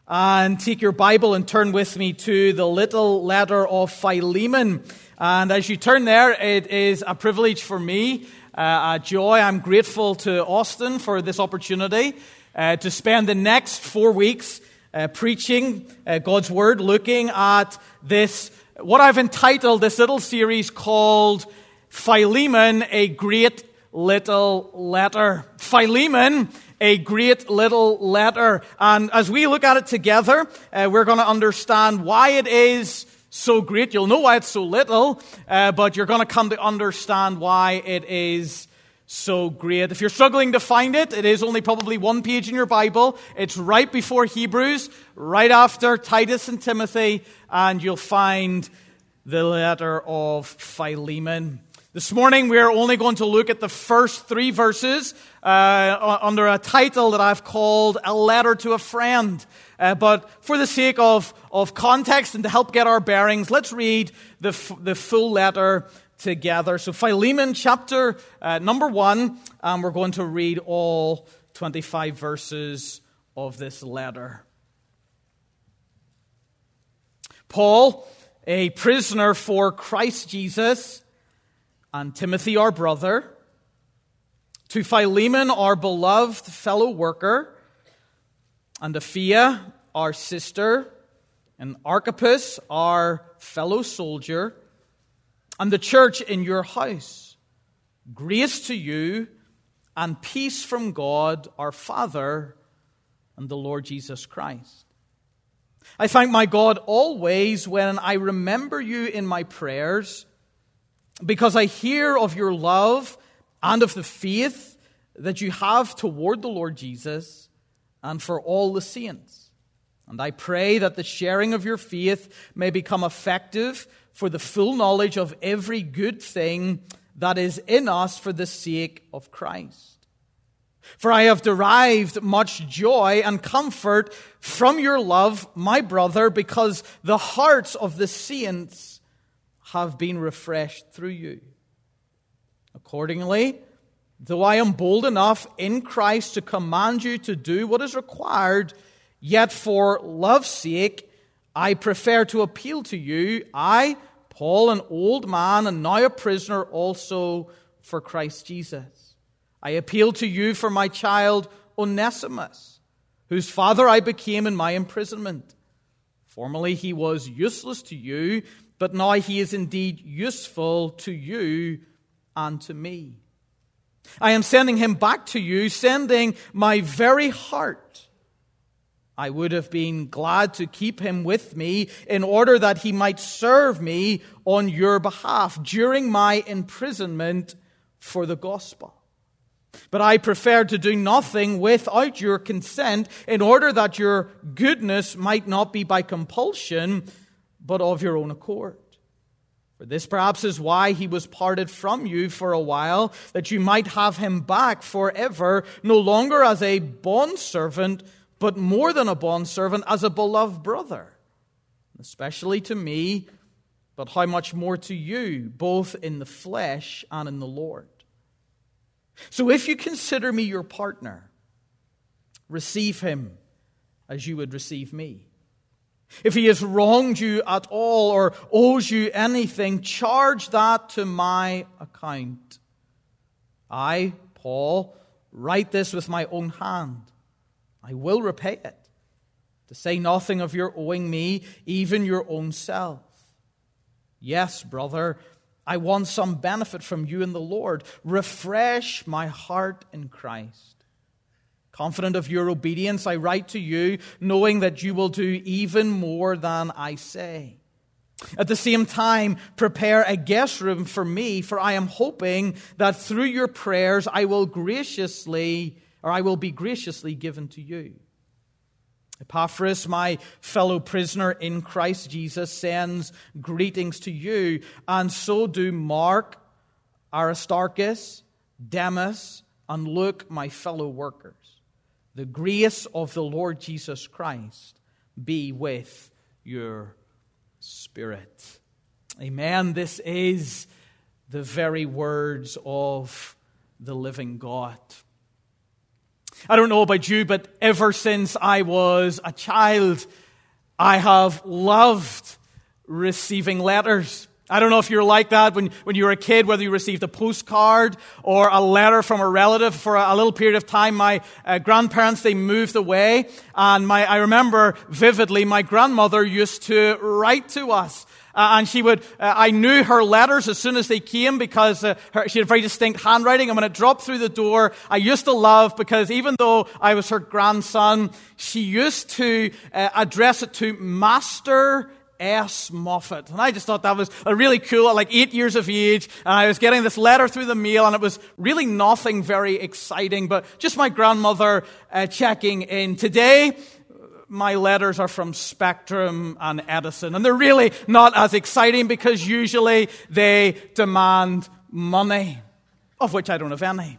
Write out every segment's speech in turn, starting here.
and take your Bible and turn with me to the little letter of Philemon. And as you turn there, it is a privilege for me, a joy. I'm grateful to Austin for this opportunity to spend the next 4 weeks preaching God's Word, looking at this, what I've entitled this little series called Philemon, a Great Little Letter. Philemon, a great little letter. And as we look at it together, we're going to understand why it is so great. You'll know why it's so little, but you're going to come to understand why it is so great. If you're struggling to find it, it is only probably one page in your Bible. It's right before Hebrews, right after Titus and Timothy, and you'll find the letter of Philemon. This morning, we're only going to look at the first 3 verses under a title that I've called A Letter to a Friend. But for the sake of context and to help get our bearings, let's read the full letter together. So Philemon chapter number 1, and we're going to read all 25 verses of this letter. Paul, a prisoner for Christ Jesus, and Timothy, our brother, to Philemon, our beloved fellow worker, and Apphia, our sister, and Archippus, our fellow soldier, and the church in your house. Grace to you and peace from God, our Father, and the Lord Jesus Christ. I thank my God always when I remember you in my prayers, because I hear of your love and of the faith that you have toward the Lord Jesus and for all the saints. And I pray that the sharing of your faith may become effective for the full knowledge of every good thing that is in us for the sake of Christ. For I have derived much joy and comfort from your love, my brother, because the hearts of the saints have been refreshed through you. Accordingly, though I am bold enough in Christ to command you to do what is required, yet for love's sake, I prefer to appeal to you, I, Paul, an old man and now a prisoner also for Christ Jesus. I appeal to you for my child Onesimus, whose father I became in my imprisonment. Formerly he was useless to you, but now he is indeed useful to you and to me. I am sending him back to you, sending my very heart. I would have been glad to keep him with me in order that he might serve me on your behalf during my imprisonment for the gospel. But I prefer to do nothing without your consent in order that your goodness might not be by compulsion, but of your own accord. For this perhaps is why he was parted from you for a while, that you might have him back forever, no longer as a bondservant, but more than a bondservant, as a beloved brother, especially to me, but how much more to you, both in the flesh and in the Lord. So if you consider me your partner, receive him as you would receive me. If he has wronged you at all or owes you anything, charge that to my account. I, Paul, write this with my own hand. I will repay it, to say nothing of your owing me, even your own self. Yes, brother, I want some benefit from you in the Lord. Refresh my heart in Christ. Confident of your obedience, I write to you, knowing that you will do even more than I say. At the same time, prepare a guest room for me, for I am hoping that through your prayers I will be graciously given to you. Epaphras, my fellow prisoner in Christ Jesus, sends greetings to you, and so do Mark, Aristarchus, Demas, and Luke, my fellow workers. The grace of the Lord Jesus Christ be with your spirit. Amen. This is the very words of the living God. I don't know about you, but ever since I was a child, I have loved receiving letters. I don't know if you're like that when you were a kid, whether you received a postcard or a letter from a relative. For a little period of time, my grandparents, they moved away. And I remember vividly, my grandmother used to write to us. And she would, I knew her letters as soon as they came because she had very distinct handwriting. And when it dropped through the door, I used to love, because even though I was her grandson, she used to address it to Master S. Moffat. And I just thought that was really cool at like 8 years of age. And I was getting this letter through the mail, and it was really nothing very exciting, but just my grandmother checking in. Today, my letters are from Spectrum and Edison, and they're really not as exciting because usually they demand money, of which I don't have any.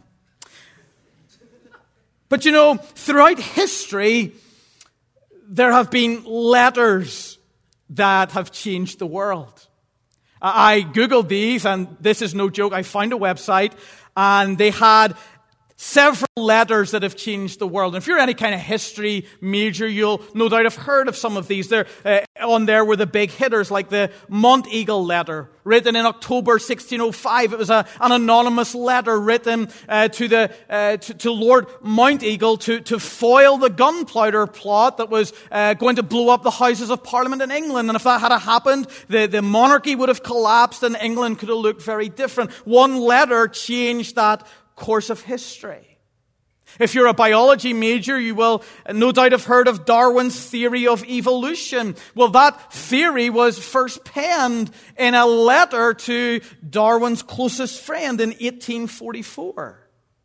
But you know, throughout history, there have been letters that have changed the world. I Googled these, and this is no joke. I found a website, and they had several letters that have changed the world. And if you're any kind of history major, you'll no doubt have heard of some of these. On there were the big hitters, like the Monteagle letter, written in October 1605. It was an anonymous letter written to Lord Monteagle to foil the gunpowder plot that was going to blow up the Houses of Parliament in England. And if that had happened, the monarchy would have collapsed, and England could have looked very different. One letter changed that course of history. If you're a biology major, you will no doubt have heard of Darwin's theory of evolution. Well, that theory was first penned in a letter to Darwin's closest friend in 1844.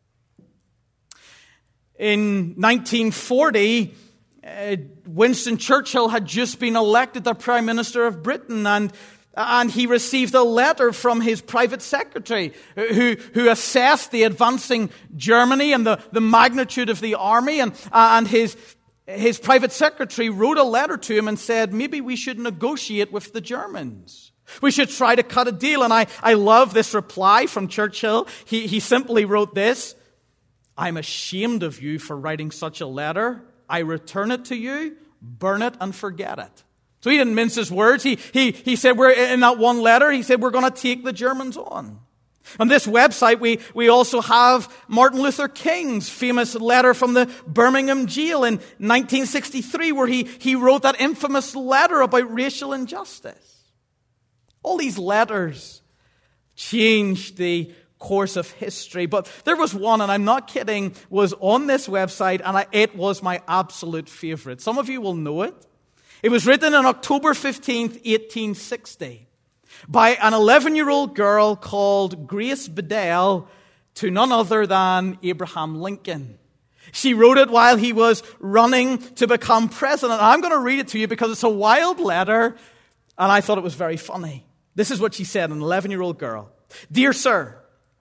In 1940, Winston Churchill had just been elected the Prime Minister of Britain, and he received a letter from his private secretary who assessed the advancing Germany and the magnitude of the army. And his private secretary wrote a letter to him and said, maybe we should negotiate with the Germans. We should try to cut a deal. And I love this reply from Churchill. He simply wrote this: I'm ashamed of you for writing such a letter. I return it to you, burn it and forget it. So he didn't mince his words. He said, we're in that one letter, he said, we're going to take the Germans on. On this website, we also have Martin Luther King's famous letter from the Birmingham jail in 1963, where he wrote that infamous letter about racial injustice. All these letters changed the course of history. But there was one, and I'm not kidding, was on this website, and it was my absolute favorite. Some of you will know it. It was written on October 15th, 1860, by an 11-year-old girl called Grace Bedell to none other than Abraham Lincoln. She wrote it while he was running to become president. I'm going to read it to you because it's a wild letter, and I thought it was very funny. This is what she said, an 11-year-old girl. Dear Sir,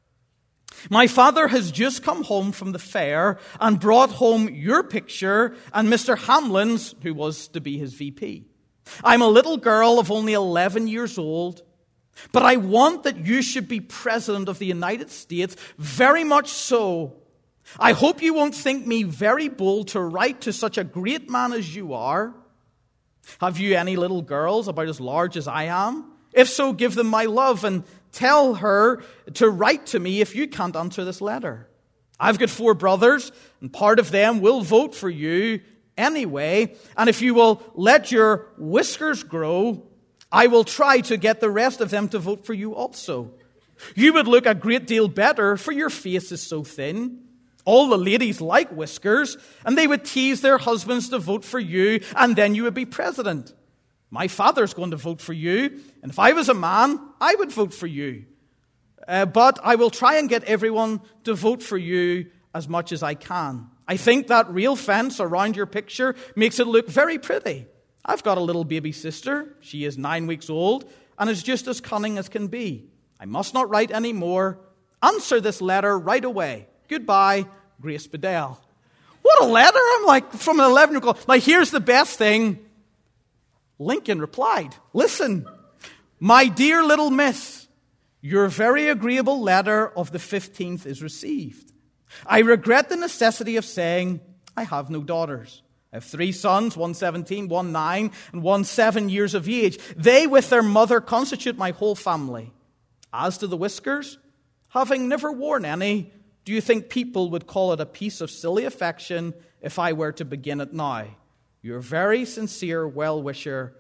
my father has just come home from the fair and brought home your picture and Mr. Hamlin's, who was to be his VP. I'm a little girl of only 11 years old, but I want that you should be president of the United States, very much so. I hope you won't think me very bold to write to such a great man as you are. Have you any little girls about as large as I am? If so, give them my love and tell her to write to me if you can't answer this letter. I've got 4 brothers, and part of them will vote for you anyway. And if you will let your whiskers grow, I will try to get the rest of them to vote for you also. You would look a great deal better, for your face is so thin. All the ladies like whiskers, and they would tease their husbands to vote for you, and then you would be president. My father's going to vote for you, and if I was a man, I would vote for you. But I will try and get everyone to vote for you as much as I can. I think that rail fence around your picture makes it look very pretty. I've got a little baby sister. She is 9 weeks old and is just as cunning as can be. I must not write any more. Answer this letter right away. Goodbye, Grace Bedell. What a letter! I'm like, from an 11-year-old. Like, here's the best thing. Lincoln replied, listen, my dear little miss, your very agreeable letter of the 15th is received. I regret the necessity of saying, I have no daughters. I have 3 sons, one 17, one 9, and one 7 years of age. They with their mother constitute my whole family. As to the whiskers, having never worn any, do you think people would call it a piece of silly affection if I were to begin it now? Your very sincere well-wisher,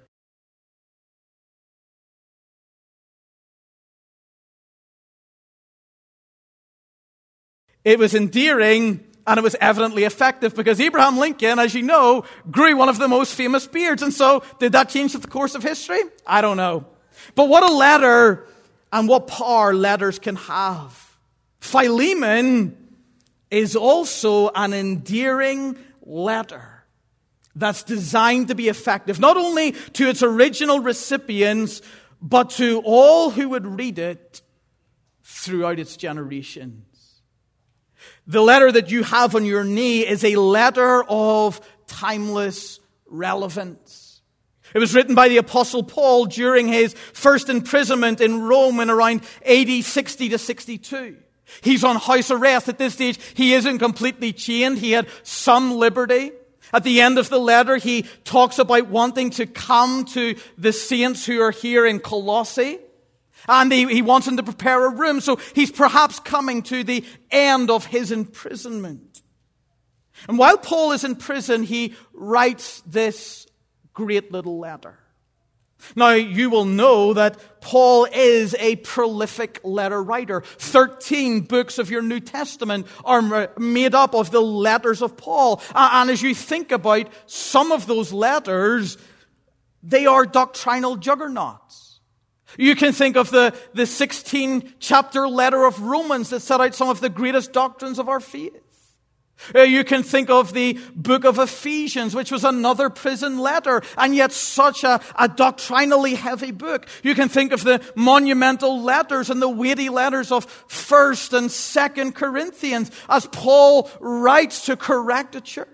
It was endearing, and it was evidently effective, because Abraham Lincoln, as you know, grew one of the most famous beards. And so, did that change the course of history? I don't know. But what a letter, and what power letters can have. Philemon is also an endearing letter that's designed to be effective, not only to its original recipients, but to all who would read it throughout its generations. The letter that you have on your knee is a letter of timeless relevance. It was written by the Apostle Paul during his first imprisonment in Rome in around AD 60 to 62. He's on house arrest at this stage. He isn't completely chained. He had some liberty. At the end of the letter, he talks about wanting to come to the saints who are here in Colossae. And he wants them to prepare a room. So he's perhaps coming to the end of his imprisonment. And while Paul is in prison, he writes this great little letter. Now, you will know that Paul is a prolific letter writer. 13 books of your New Testament are made up of the letters of Paul. And as you think about some of those letters, they are doctrinal juggernauts. You can think of the 16-chapter letter of Romans that set out some of the greatest doctrines of our faith. You can think of the book of Ephesians, which was another prison letter, and yet such a doctrinally heavy book. You can think of the monumental letters and the weighty letters of 1st and 2nd Corinthians, as Paul writes to correct the church.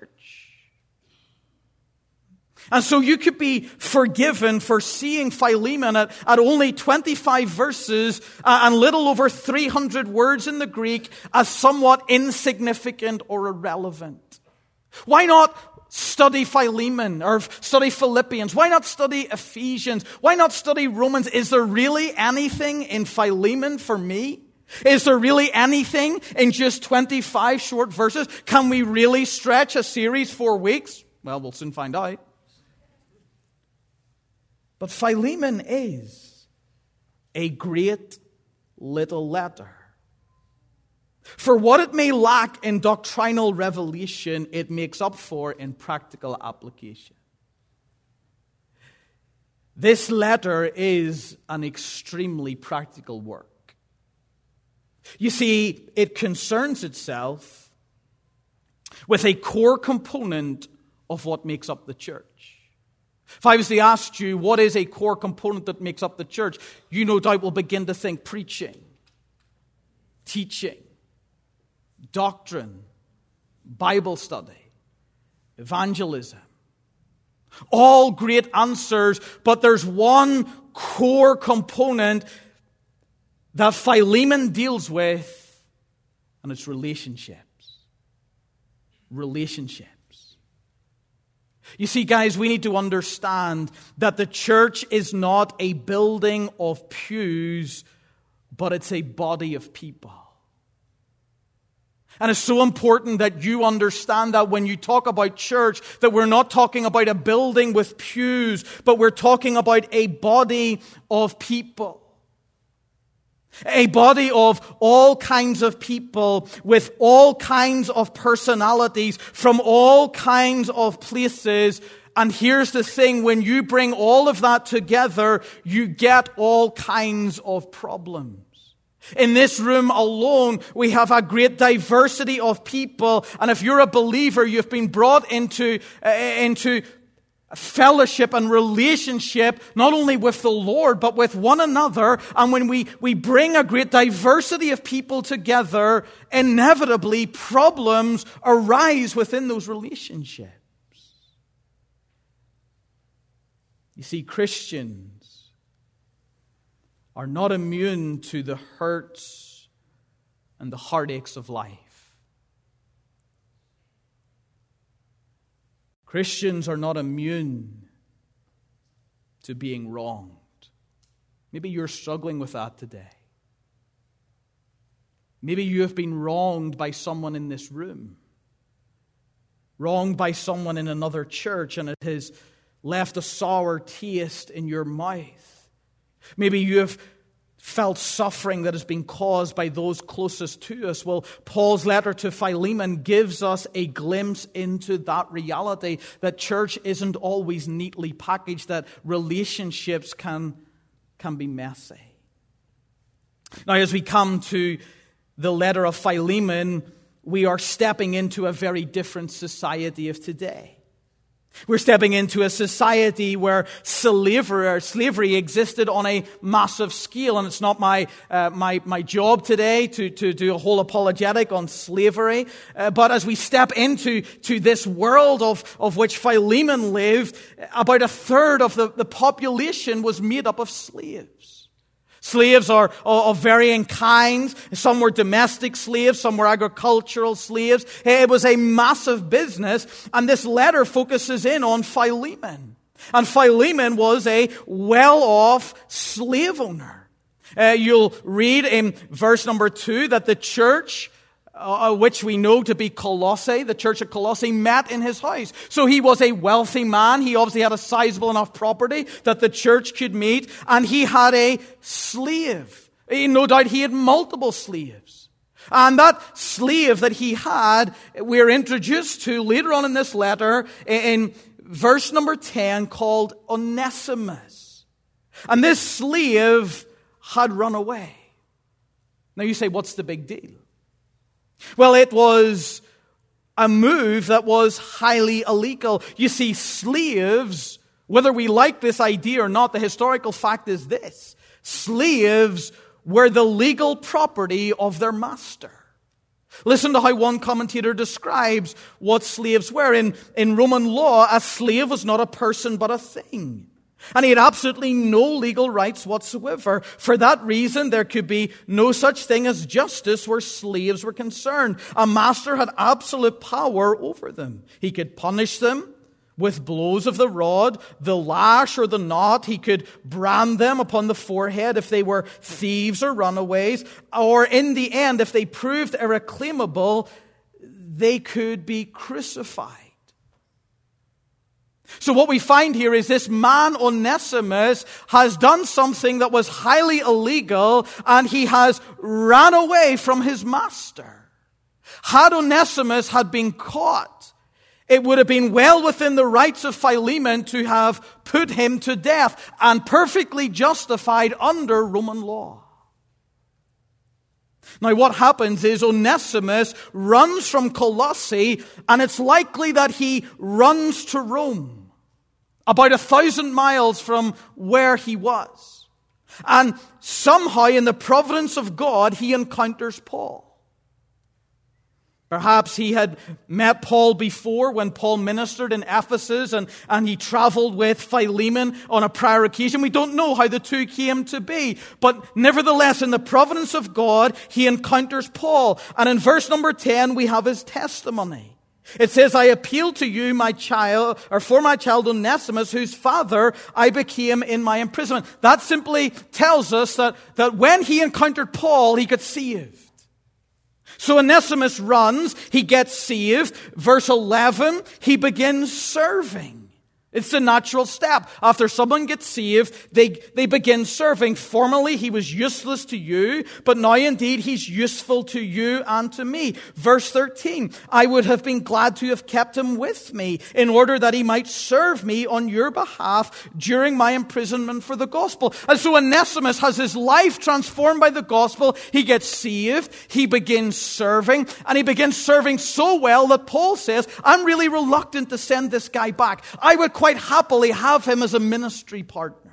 And so you could be forgiven for seeing Philemon at only 25 verses and little over 300 words in the Greek as somewhat insignificant or irrelevant. Why not study Philemon or study Philippians? Why not study Ephesians? Why not study Romans? Is there really anything in Philemon for me? Is there really anything in just 25 short verses? Can we really stretch a series 4 weeks? Well, we'll soon find out. But Philemon is a great little letter. For what it may lack in doctrinal revelation, it makes up for in practical application. This letter is an extremely practical work. You see, it concerns itself with a core component of what makes up the church. If I was to ask you, what is a core component that makes up the church, you no doubt will begin to think preaching, teaching, doctrine, Bible study, evangelism. All great answers, but there's one core component that Philemon deals with, and it's relationships. Relationships. You see, guys, we need to understand that the church is not a building of pews, but it's a body of people. And it's so important that you understand that when you talk about church, that we're not talking about a building with pews, but we're talking about a body of people. A body of all kinds of people with all kinds of personalities from all kinds of places. And here's the thing, when you bring all of that together, you get all kinds of problems. In this room alone, we have a great diversity of people. And if you're a believer, you've been brought into fellowship and relationship, not only with the Lord, but with one another. And when we bring a great diversity of people together, inevitably problems arise within those relationships. You see, Christians are not immune to the hurts and the heartaches of life. Christians are not immune to being wronged. Maybe you're struggling with that today. Maybe you have been wronged by someone in this room, wronged by someone in another church, and it has left a sour taste in your mouth. Maybe you have felt suffering that has been caused by those closest to us. Well, Paul's letter to Philemon gives us a glimpse into that reality, that church isn't always neatly packaged, that relationships can be messy. Now, as we come to the letter of Philemon, we are stepping into a very different society of today. We're stepping into a society where slavery existed on a massive scale. And it's not my job today to do a whole apologetic on slavery. But as we step into this world of which Philemon lived, about a third of the population was made up of slaves. Slaves are of varying kinds. Some were domestic slaves, some were agricultural slaves. It was a massive business, and this letter focuses in on Philemon. And Philemon was a well-off slave owner. You'll read in verse number 2 that the church, which we know to be Colossae, the church of Colossae, met in his house. So he was a wealthy man. He obviously had a sizable enough property that the church could meet. And he had a slave. No doubt he had multiple slaves. And that slave that he had, we're introduced to later on in this letter in verse number 10, called Onesimus. And this slave had run away. Now you say, what's the big deal? Well, it was a move that was highly illegal. You see, slaves, whether we like this idea or not, the historical fact is this: slaves were the legal property of their master. Listen to how one commentator describes what slaves were. In Roman law, a slave was not a person but a thing. And he had absolutely no legal rights whatsoever. For that reason, there could be no such thing as justice where slaves were concerned. A master had absolute power over them. He could punish them with blows of the rod, the lash or the knot. He could brand them upon the forehead if they were thieves or runaways. Or in the end, if they proved irreclaimable, they could be crucified. So what we find here is this man Onesimus has done something that was highly illegal, and he has ran away from his master. Had Onesimus had been caught, it would have been well within the rights of Philemon to have put him to death, and perfectly justified under Roman law. Now what happens is Onesimus runs from Colossae, and it's likely that he runs to Rome, about 1,000 miles from where he was. And somehow in the providence of God, he encounters Paul. Perhaps he had met Paul before when Paul ministered in Ephesus, and he traveled with Philemon on a prior occasion. We don't know how the two came to be, but nevertheless, in the providence of God, he encounters Paul. And in verse number 10, we have his testimony. It says, I appeal to you, my child, or for my child Onesimus, whose father I became in my imprisonment. That simply tells us that when he encountered Paul, he got saved. So Onesimus runs, he gets saved. Verse 11, he begins serving. It's the natural step. After someone gets saved, they begin serving. Formerly, he was useless to you, but now indeed he's useful to you and to me. Verse 13, I would have been glad to have kept him with me in order that he might serve me on your behalf during my imprisonment for the gospel. And so Onesimus has his life transformed by the gospel. He gets saved, he begins serving, and he begins serving so well that Paul says, I'm really reluctant to send this guy back. I would quite happily have him as a ministry partner.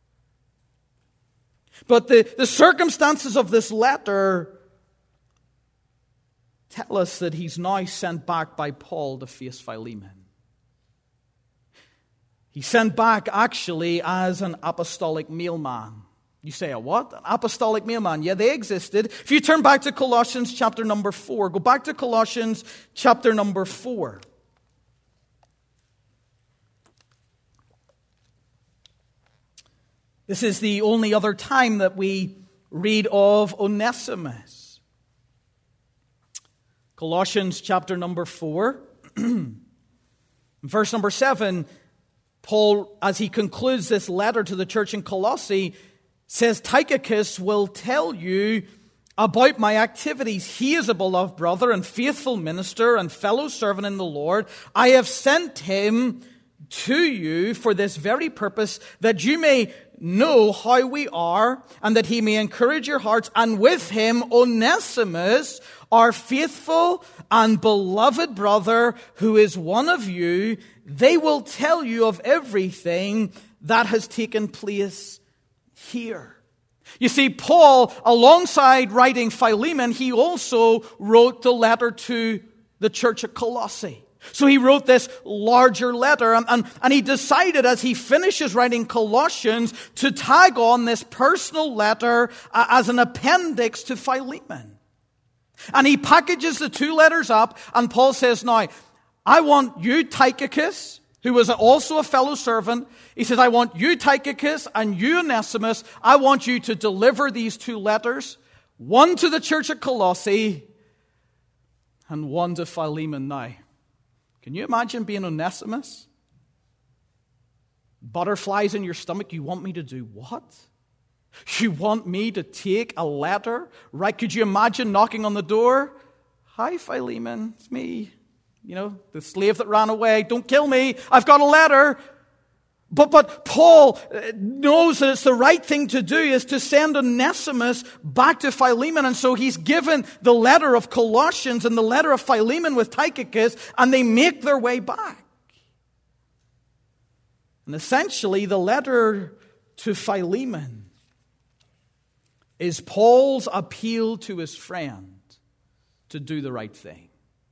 But the circumstances of this letter tell us that he's now sent back by Paul to face Philemon. He's sent back actually as an apostolic mailman. You say, a what? An apostolic mailman. Yeah, they existed. If you turn back to Colossians chapter number 4, go back to Colossians chapter number 4. This is the only other time that we read of Onesimus. Colossians chapter number 4, verse number 7, Paul, as he concludes this letter to the church in Colossae, says, Tychicus will tell you about my activities. He is a beloved brother and faithful minister and fellow servant in the Lord. I have sent him to you for this very purpose, that you may know how we are, and that he may encourage your hearts. And with him, Onesimus, our faithful and beloved brother, who is one of you. They will tell you of everything that has taken place here. You see, Paul, alongside writing Philemon, he also wrote the letter to the church at Colossae. So he wrote this larger letter, and he decided as he finishes writing Colossians to tag on this personal letter as an appendix to Philemon. And he packages the two letters up, and Paul says, now, I want you, Tychicus, who was also a fellow servant. He says, I want you, Tychicus, and you, Onesimus, I want you to deliver these two letters, one to the church at Colossae and one to Philemon now. Can you imagine being Onesimus? Butterflies in your stomach. You want me to do what? You want me to take a letter? Right? Could you imagine knocking on the door? Hi, Philemon. It's me. You know, the slave that ran away. Don't kill me. I've got a letter. But Paul knows that it's the right thing to do is to send Onesimus back to Philemon. And so he's given the letter of Colossians and the letter of Philemon with Tychicus, and they make their way back. And essentially, the letter to Philemon is Paul's appeal to his friend to do the right thing.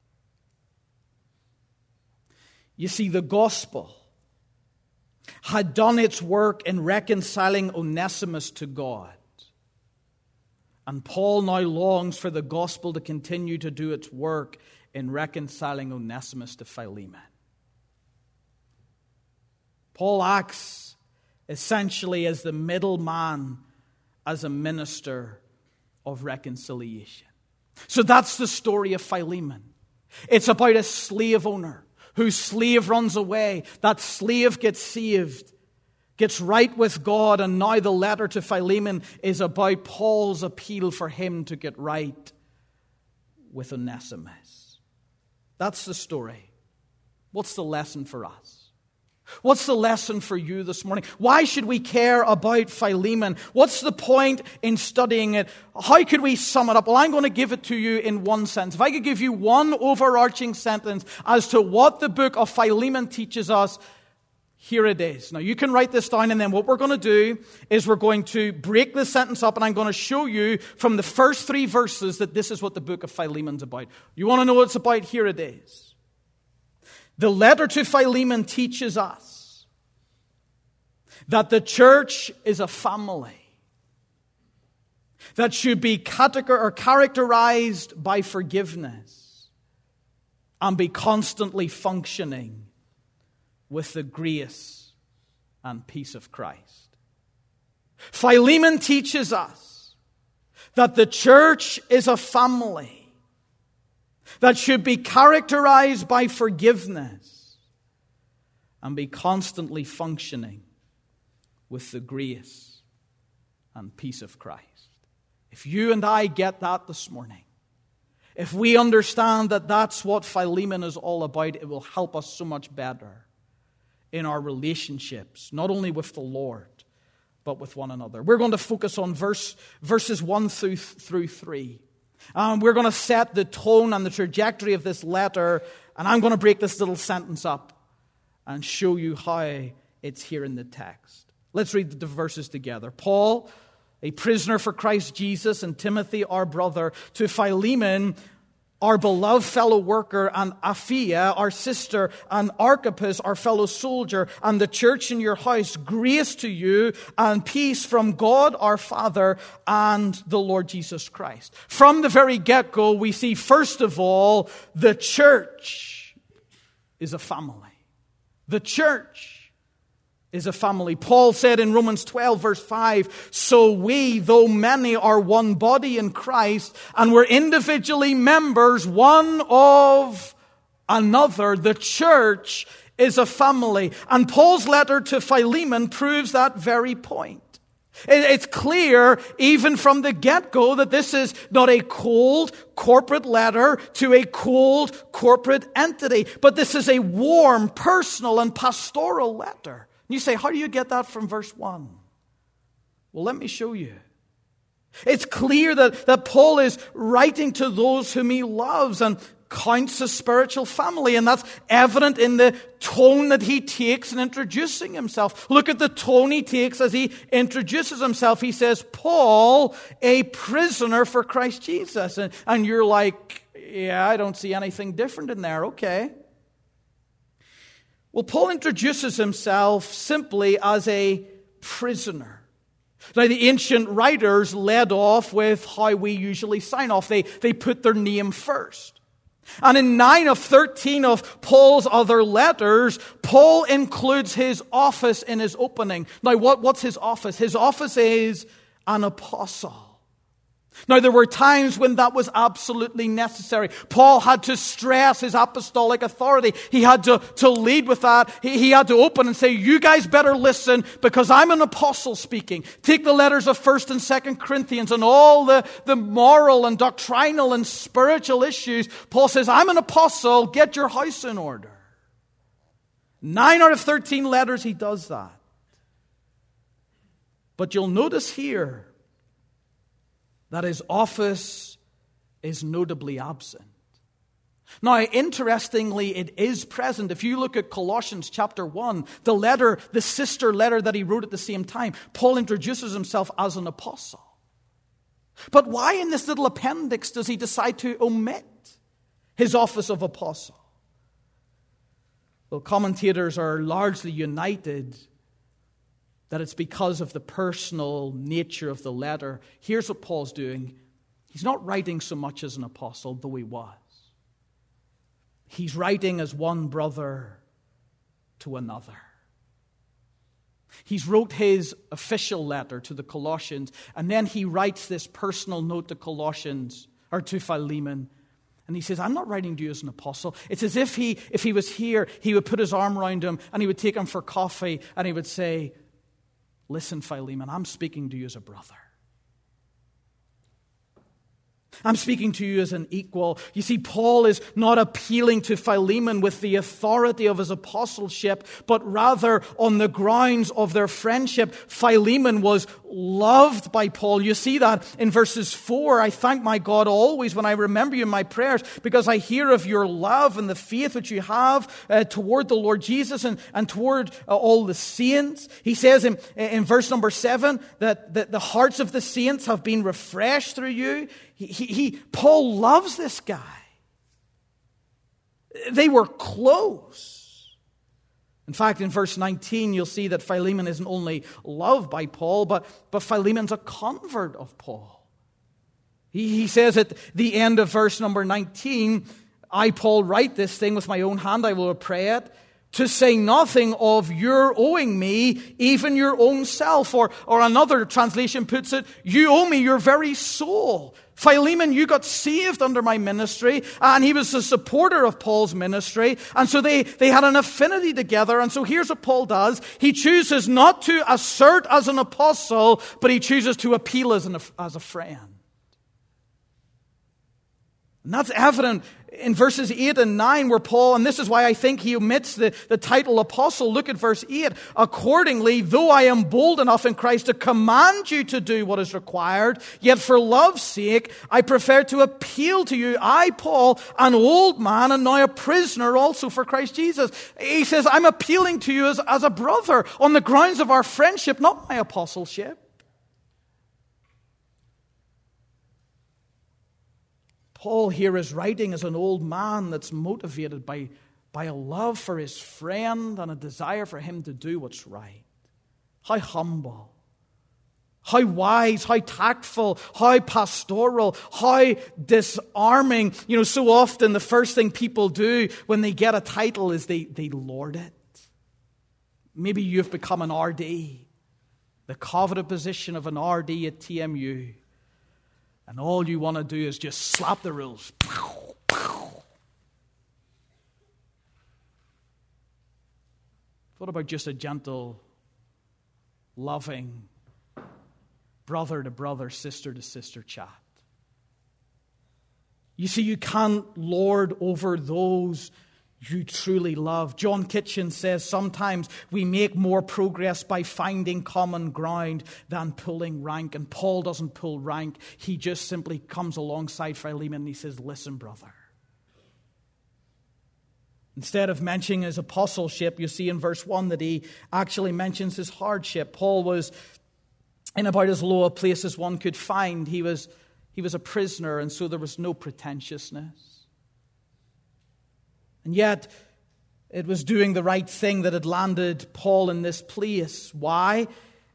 You see, the gospel had done its work in reconciling Onesimus to God. And Paul now longs for the gospel to continue to do its work in reconciling Onesimus to Philemon. Paul acts essentially as the middleman, as a minister of reconciliation. So that's the story of Philemon. It's about a slave owner whose slave runs away. That slave gets saved, gets right with God, and now the letter to Philemon is about Paul's appeal for him to get right with Onesimus. That's the story. What's the lesson for us? What's the lesson for you this morning? Why should we care about Philemon? What's the point in studying it? How could we sum it up? Well, I'm going to give it to you in one sentence. If I could give you one overarching sentence as to what the book of Philemon teaches us, here it is. Now, you can write this down, and then what we're going to do is we're going to break this sentence up, and I'm going to show you from the first 3 verses that this is what the book of Philemon's about. You want to know what it's about? Here it is. The letter to Philemon teaches us that the church is a family that should be characterized by forgiveness and be constantly functioning with the grace and peace of Christ. Philemon teaches us that the church is a family that should be characterized by forgiveness and be constantly functioning with the grace and peace of Christ. If you and I get that this morning, if we understand that that's what Philemon is all about, it will help us so much better in our relationships, not only with the Lord, but with one another. We're going to focus on verses 1 through 3. We're going to set the tone and the trajectory of this letter, and I'm going to break this little sentence up and show you how it's here in the text. Let's read the verses together. Paul, a prisoner for Christ Jesus, and Timothy, our brother, to Philemon, our beloved fellow worker, and Apphia, our sister, and Archippus, our fellow soldier, and the church in your house, grace to you and peace from God our Father and the Lord Jesus Christ. From the very get-go, we see, first of all, the church is a family. The church is a family. Paul said in Romans 12, verse 5, so we, though many, are one body in Christ, and we're individually members one of another. The church is a family. And Paul's letter to Philemon proves that very point. It's clear, even from the get-go, that this is not a cold corporate letter to a cold corporate entity, but this is a warm, personal, and pastoral letter. And you say, how do you get that from verse 1? Well, let me show you. It's clear that Paul is writing to those whom he loves and counts as spiritual family, and that's evident in the tone that he takes in introducing himself. Look at the tone he takes as he introduces himself. He says, Paul, a prisoner for Christ Jesus. And you're like, yeah, I don't see anything different in there. Okay. Well, Paul introduces himself simply as a prisoner. Now, the ancient writers led off with how we usually sign off. They put their name first. And in 9 of 13 of Paul's other letters, Paul includes his office in his opening. Now, what's his office? His office is an apostle. Now, there were times when that was absolutely necessary. Paul had to stress his apostolic authority. He had to lead with that. He had to open and say, you guys better listen because I'm an apostle speaking. Take the letters of 1st and 2nd Corinthians and all the moral and doctrinal and spiritual issues. Paul says, I'm an apostle. Get your house in order. 9 out of 13 letters he does that. But you'll notice here that his office is notably absent. Now, interestingly, it is present. If you look at Colossians chapter 1, the sister letter that he wrote at the same time, Paul introduces himself as an apostle. But why in this little appendix does he decide to omit his office of apostle? Well, commentators are largely united that it's because of the personal nature of the letter. Here's what Paul's doing. He's not writing so much as an apostle, though he was. He's writing as one brother to another. He's wrote his official letter to the Colossians, and then he writes this personal note to Colossians, or to Philemon. And he says, I'm not writing to you as an apostle. It's as if he was here, he would put his arm around him, and he would take him for coffee, and he would say, listen, Philemon, I'm speaking to you as a brother. I'm speaking to you as an equal. You see, Paul is not appealing to Philemon with the authority of his apostleship, but rather on the grounds of their friendship. Philemon was loved by Paul. You see that in verses 4. I thank my God always when I remember you in my prayers, because I hear of your love and the faith which you have toward the Lord Jesus and toward all the saints. He says in verse number 7 that the hearts of the saints have been refreshed through you. Paul loves this guy. They were close. In fact, in verse 19, you'll see that Philemon isn't only loved by Paul, but Philemon's a convert of Paul. He says at the end of verse number 19, I, Paul, write this thing with my own hand, I will pray it, to say nothing of your owing me, even your own self. Or another translation puts it, you owe me your very soul. Philemon, you got saved under my ministry, and he was a supporter of Paul's ministry, and so they had an affinity together. And so here's what Paul does. He chooses not to assert as an apostle, but he chooses to appeal as a friend. And that's evident in verses 8 and 9 where Paul, and this is why I think he omits the title apostle. Look at verse 8. Accordingly, though I am bold enough in Christ to command you to do what is required, yet for love's sake, I prefer to appeal to you. I, Paul, an old man and now a prisoner also for Christ Jesus. He says, I'm appealing to you as a brother on the grounds of our friendship, not my apostleship. Paul here is writing as an old man that's motivated by a love for his friend and a desire for him to do what's right. How humble, how wise, how tactful, how pastoral, how disarming. You know, so often the first thing people do when they get a title is they lord it. Maybe you've become an RD, the coveted position of an RD at TMU, and all you want to do is just slap the rules. What about just a gentle, loving, brother-to-brother, sister-to-sister chat? You see, you can't lord over those you truly love. John Kitchen says sometimes we make more progress by finding common ground than pulling rank. And Paul doesn't pull rank. He just simply comes alongside Philemon and he says, listen, brother. Instead of mentioning his apostleship, you see in verse 1 that he actually mentions his hardship. Paul was in about as low a place as one could find. He was a prisoner, and so there was no pretentiousness. And yet, it was doing the right thing that had landed Paul in this place. Why?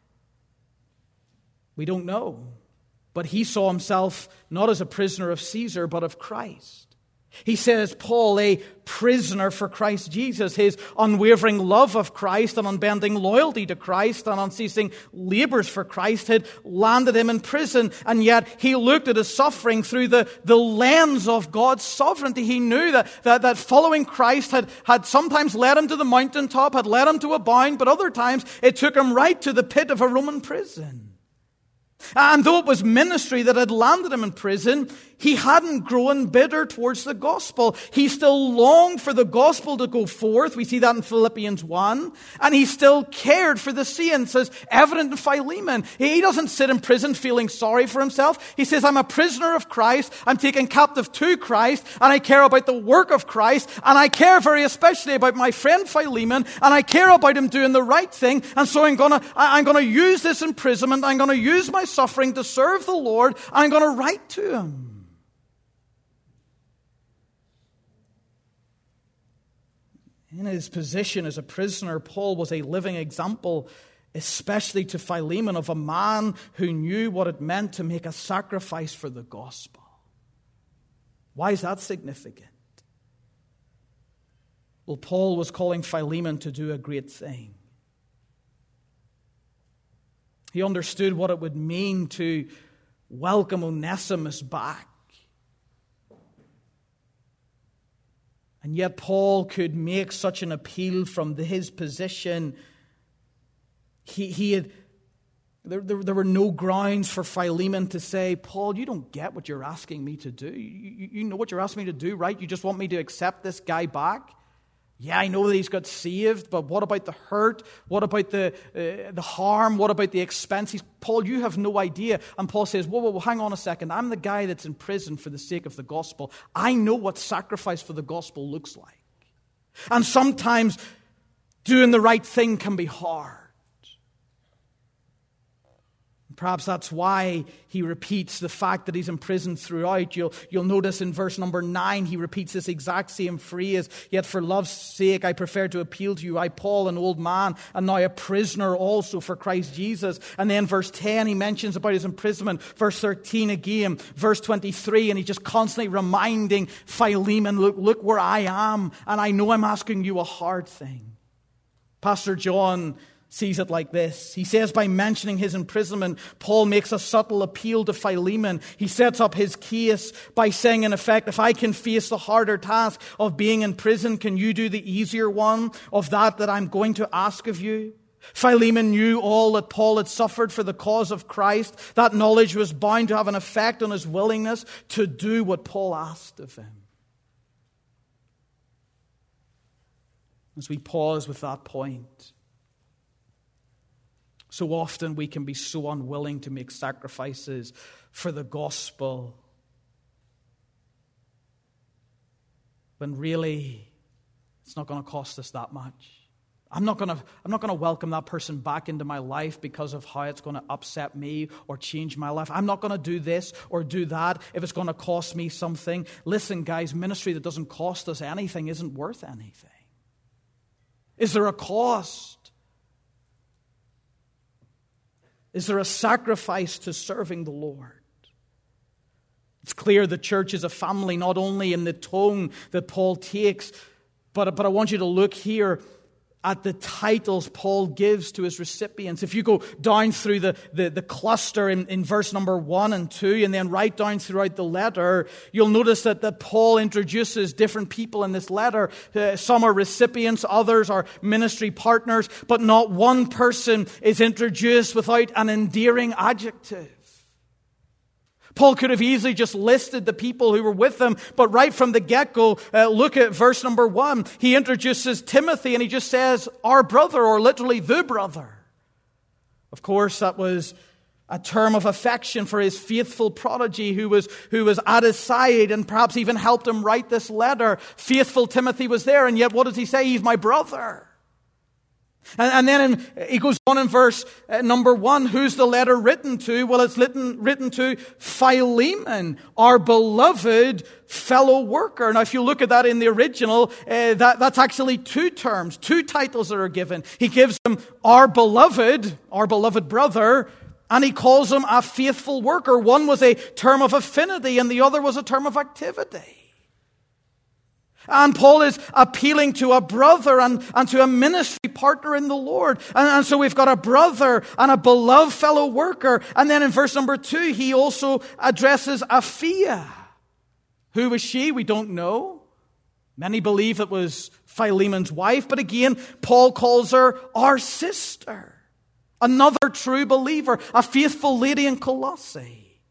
We don't know. But he saw himself not as a prisoner of Caesar, but of Christ. He says, Paul, a prisoner for Christ Jesus. His unwavering love of Christ and unbending loyalty to Christ and unceasing labors for Christ had landed him in prison. And yet he looked at his suffering through the lens of God's sovereignty. He knew that following Christ had sometimes led him to the mountaintop, had led him to abound, but other times it took him right to the pit of a Roman prison. And though it was ministry that had landed him in prison, he hadn't grown bitter towards the gospel. He still longed for the gospel to go forth. We see that in Philippians 1. And he still cared for the saints, as evident in Philemon. He doesn't sit in prison feeling sorry for himself. He says, I'm a prisoner of Christ. I'm taken captive to Christ. And I care about the work of Christ. And I care very especially about my friend Philemon. And I care about him doing the right thing. And so I'm gonna use this imprisonment. I'm gonna use my suffering to serve the Lord. I'm gonna write to him. In his position as a prisoner, Paul was a living example, especially to Philemon, of a man who knew what it meant to make a sacrifice for the gospel. Why is that significant? Well, Paul was calling Philemon to do a great thing. He understood what it would mean to welcome Onesimus back. And yet Paul could make such an appeal from his position. There were no grounds for Philemon to say, Paul, you don't get what you're asking me to do. You know what you're asking me to do, right? You just want me to accept this guy back? Yeah, I know that he's got saved, but what about the hurt? What about the harm? What about the expenses? Paul, you have no idea. And Paul says, whoa, hang on a second. I'm the guy that's in prison for the sake of the gospel. I know what sacrifice for the gospel looks like. And sometimes doing the right thing can be hard. Perhaps that's why he repeats the fact that he's in prison throughout. You'll notice in verse number 9, he repeats this exact same phrase. Yet for love's sake, I prefer to appeal to you. I, Paul, an old man, and now a prisoner also for Christ Jesus. And then verse 10, he mentions about his imprisonment. Verse 13 again. Verse 23, and he's just constantly reminding Philemon, look where I am, and I know I'm asking you a hard thing. Pastor John sees it like this. He says by mentioning his imprisonment, Paul makes a subtle appeal to Philemon. He sets up his case by saying, in effect, if I can face the harder task of being in prison, can you do the easier one of that I'm going to ask of you? Philemon knew all that Paul had suffered for the cause of Christ. That knowledge was bound to have an effect on his willingness to do what Paul asked of him. As we pause with that point, so often we can be so unwilling to make sacrifices for the gospel, when really it's not going to cost us that much. I'm not going to welcome that person back into my life because of how it's going to upset me or change my life. I'm not going to do this or do that if it's going to cost me something. Listen, guys, ministry that doesn't cost us anything isn't worth anything. Is there a cost? Is there a sacrifice to serving the Lord? It's clear the church is a family, not only in the tone that Paul takes, but I want you to look here at the titles Paul gives to his recipients. If you go down through the cluster in verse number 1 and 2, and then right down throughout the letter, you'll notice that Paul introduces different people in this letter. Some are recipients, others are ministry partners, but not one person is introduced without an endearing adjective. Paul could have easily just listed the people who were with him, but right from the get-go, look at verse number 1. He introduces Timothy and he just says, our brother, or literally the brother. Of course, that was a term of affection for his faithful prodigy who was at his side and perhaps even helped him write this letter. Faithful Timothy was there, and yet what does he say? He's my brother. And then he goes on in verse number 1. Who's the letter written to? Well, it's written to Philemon, our beloved fellow worker. Now, if you look at that in the original, that's actually two terms, two titles that are given. He gives him our beloved brother, and he calls him a faithful worker. One was a term of affinity, and the other was a term of activity. And Paul is appealing to a brother and to a ministry partner in the Lord. And so we've got a brother and a beloved fellow worker. And then in verse number 2, he also addresses Apphia. Who was she? We don't know. Many believe it was Philemon's wife. But again, Paul calls her our sister. Another true believer, a faithful lady in Colossae.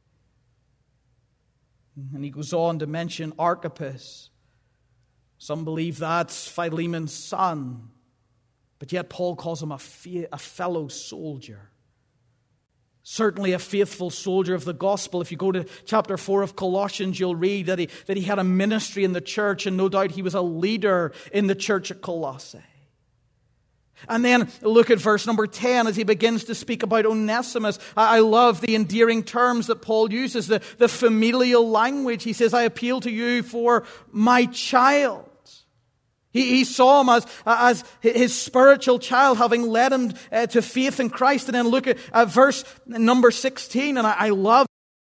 And he goes on to mention Archippus. Some believe that's Philemon's son, but yet Paul calls him a fellow soldier. Certainly a faithful soldier of the gospel. If you go to chapter 4 of Colossians, you'll read that he had a ministry in the church, and no doubt he was a leader in the church at Colossae. And then look at verse number 10 as he begins to speak about Onesimus. I love the endearing terms that Paul uses, the familial language. He says, I appeal to you for my child. He saw him as his spiritual child, having led him to faith in Christ. And then look at verse number 16, and I love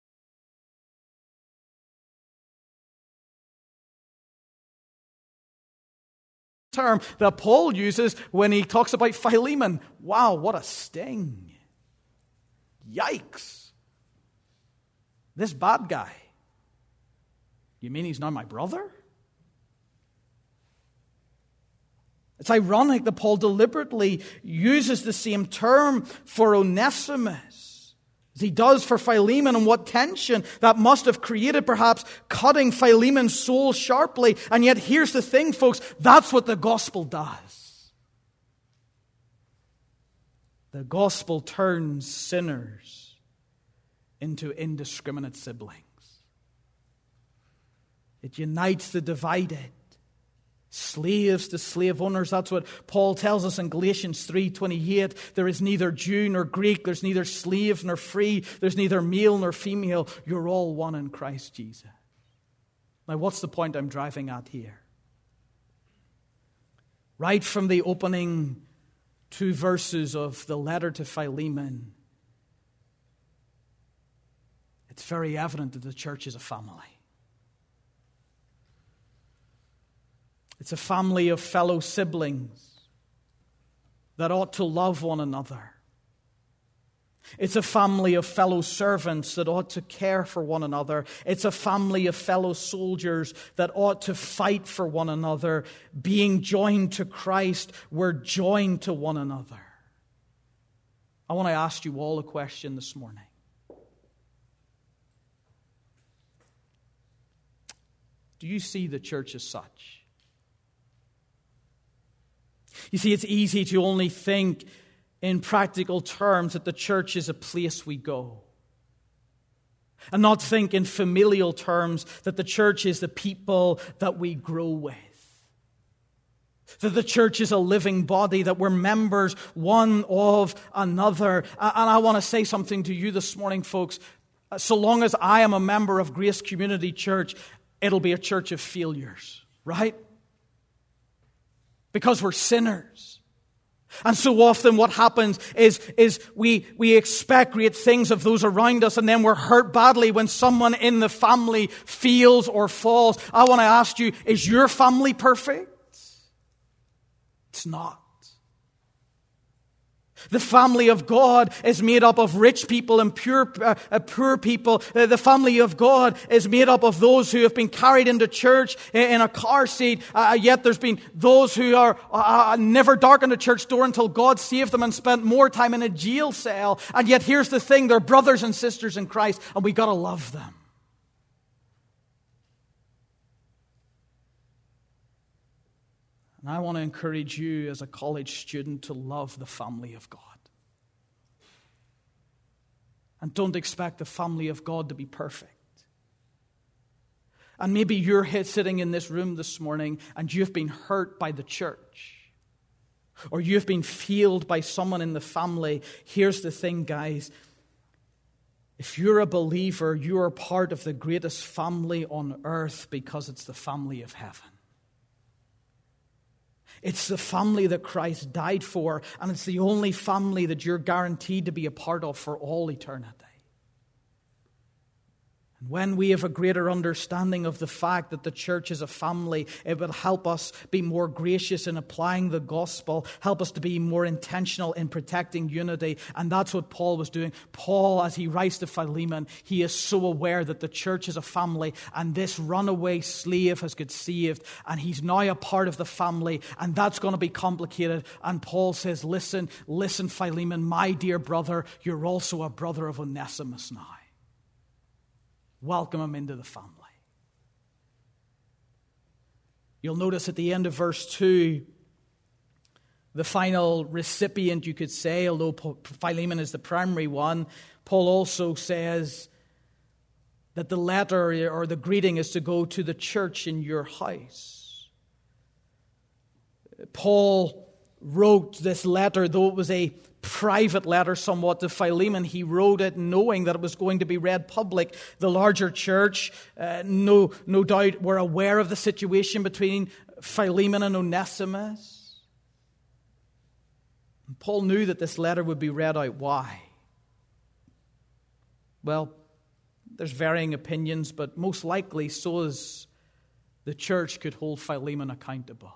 term that Paul uses when he talks about Philemon. Wow, what a sting. Yikes. This bad guy. You mean he's now my brother? It's ironic that Paul deliberately uses the same term for Onesimus as he does for Philemon, and what tension that must have created, perhaps cutting Philemon's soul sharply. And yet here's the thing, folks, that's what the gospel does. The gospel turns sinners into indiscriminate siblings. It unites the divided. Slaves to slave owners. That's what Paul tells us in Galatians 3:28. There is neither Jew nor Greek. There's neither slave nor free. There's neither male nor female. You're all one in Christ Jesus. Now, what's the point I'm driving at here? Right from the opening 2 verses of the letter to Philemon, it's very evident that the church is a family. It's a family of fellow siblings that ought to love one another. It's a family of fellow servants that ought to care for one another. It's a family of fellow soldiers that ought to fight for one another. Being joined to Christ, we're joined to one another. I want to ask you all a question this morning. Do you see the church as such? You see, it's easy to only think in practical terms that the church is a place we go, and not think in familial terms that the church is the people that we grow with. That the church is a living body, that we're members one of another. And I want to say something to you this morning, folks. So long as I am a member of Grace Community Church, it'll be a church of failures, right? Because we're sinners. And so often what happens is we expect great things of those around us, and then we're hurt badly when someone in the family fails or falls. I want to ask you, is your family perfect? It's not. The family of God is made up of rich people and poor people. The family of God is made up of those who have been carried into church in a car seat. Yet there's been those who are never darkened a church door until God saved them and spent more time in a jail cell. And yet here's the thing, they're brothers and sisters in Christ, and we got to love them. And I want to encourage you as a college student to love the family of God. And don't expect the family of God to be perfect. And maybe you're sitting in this room this morning and you've been hurt by the church. Or you've been failed by someone in the family. Here's the thing, guys. If you're a believer, you are part of the greatest family on earth because it's the family of heaven. It's the family that Christ died for, and it's the only family that you're guaranteed to be a part of for all eternity. And when we have a greater understanding of the fact that the church is a family, it will help us be more gracious in applying the gospel, help us to be more intentional in protecting unity. And that's what Paul was doing. Paul, as he writes to Philemon, he is so aware that the church is a family, and this runaway slave has got saved, and he's now a part of the family, and that's going to be complicated. And Paul says, listen, Philemon, my dear brother, you're also a brother of Onesimus now. Welcome him into the family. You'll notice at the end of verse 2, the final recipient, you could say, although Philemon is the primary one, Paul also says that the letter or the greeting is to go to the church in your house. Paul wrote this letter, though it was a private letter somewhat to Philemon. He wrote it knowing that it was going to be read public. The larger church, no doubt, were aware of the situation between Philemon and Onesimus. And Paul knew that this letter would be read out. Why? Well, there's varying opinions, but most likely so as the church could hold Philemon accountable.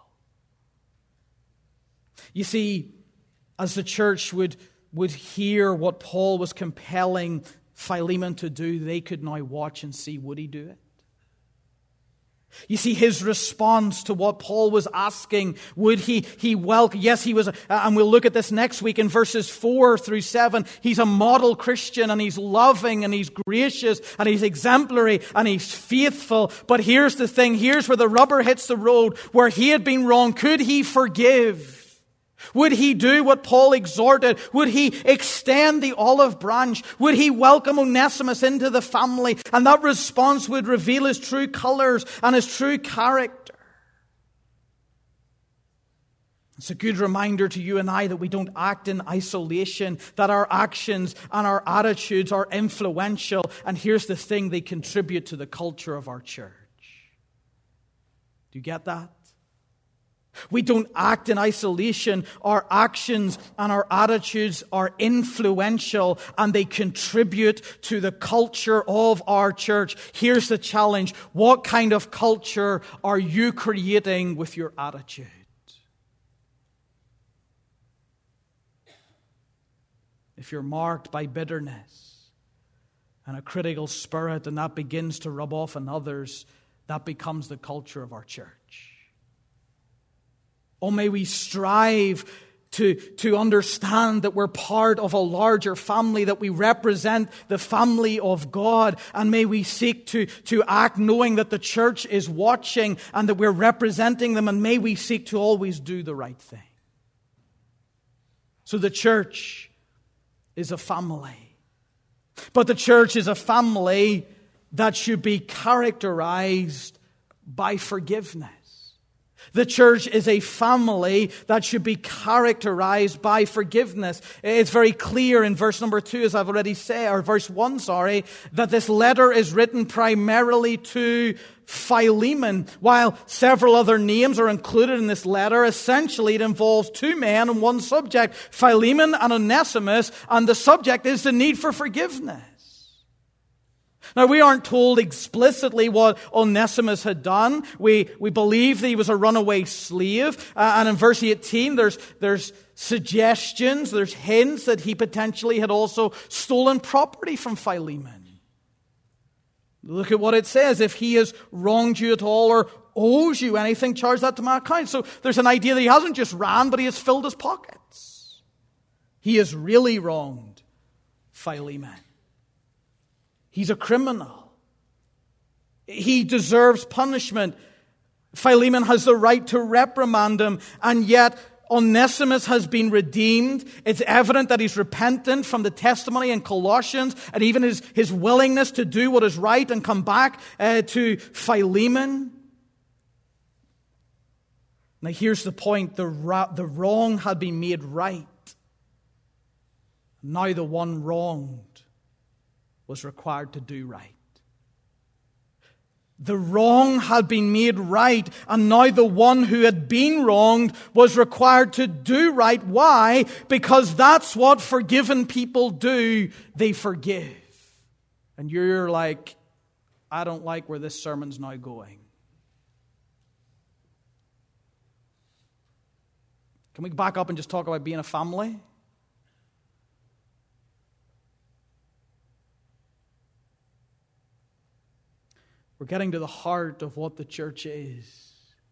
You see, as the church would hear what Paul was compelling Philemon to do, they could now watch and see, would he do it? You see, his response to what Paul was asking, would he welcome? Yes, he was, and we'll look at this next week in verses 4 through 7. He's a model Christian, and he's loving, and he's gracious, and he's exemplary, and he's faithful. But here's the thing, here's where the rubber hits the road. Where he had been wrong, could he forgive? Would he do what Paul exhorted? Would he extend the olive branch? Would he welcome Onesimus into the family? And that response would reveal his true colors and his true character. It's a good reminder to you and I that we don't act in isolation, that our actions and our attitudes are influential. And here's the thing, they contribute to the culture of our church. Do you get that? We don't act in isolation. Our actions and our attitudes are influential, and they contribute to the culture of our church. Here's the challenge. What kind of culture are you creating with your attitude? If you're marked by bitterness and a critical spirit, and that begins to rub off on others, that becomes the culture of our church. Oh, may we strive to understand that we're part of a larger family, that we represent the family of God, and may we seek to act knowing that the church is watching and that we're representing them, and may we seek to always do the right thing. So the church is a family. But the church is a family that should be characterized by forgiveness. The church is a family that should be characterized by forgiveness. It's very clear in verse number 2, as I've already said, or verse 1, that this letter is written primarily to Philemon. While several other names are included in this letter, essentially it involves two men and one subject, Philemon and Onesimus, and the subject is the need for forgiveness. Now, we aren't told explicitly what Onesimus had done. We believe that he was a runaway slave. And in verse 18, there's suggestions, there's hints that he potentially had also stolen property from Philemon. Look at what it says. If he has wronged you at all or owes you anything, charge that to my account. So there's an idea that he hasn't just ran, but he has filled his pockets. He has really wronged Philemon. He's a criminal. He deserves punishment. Philemon has the right to reprimand him, and yet Onesimus has been redeemed. It's evident that he's repentant from the testimony in Colossians and even his willingness to do what is right and come back to Philemon. Now here's the point. The wrong had been made right. Now the one wronged was required to do right. The wrong had been made right, and now the one who had been wronged was required to do right. Why? Because that's what forgiven people do. They forgive. And you're like, I don't like where this sermon's now going. Can we back up and just talk about being a family? We're getting to the heart of what the church is.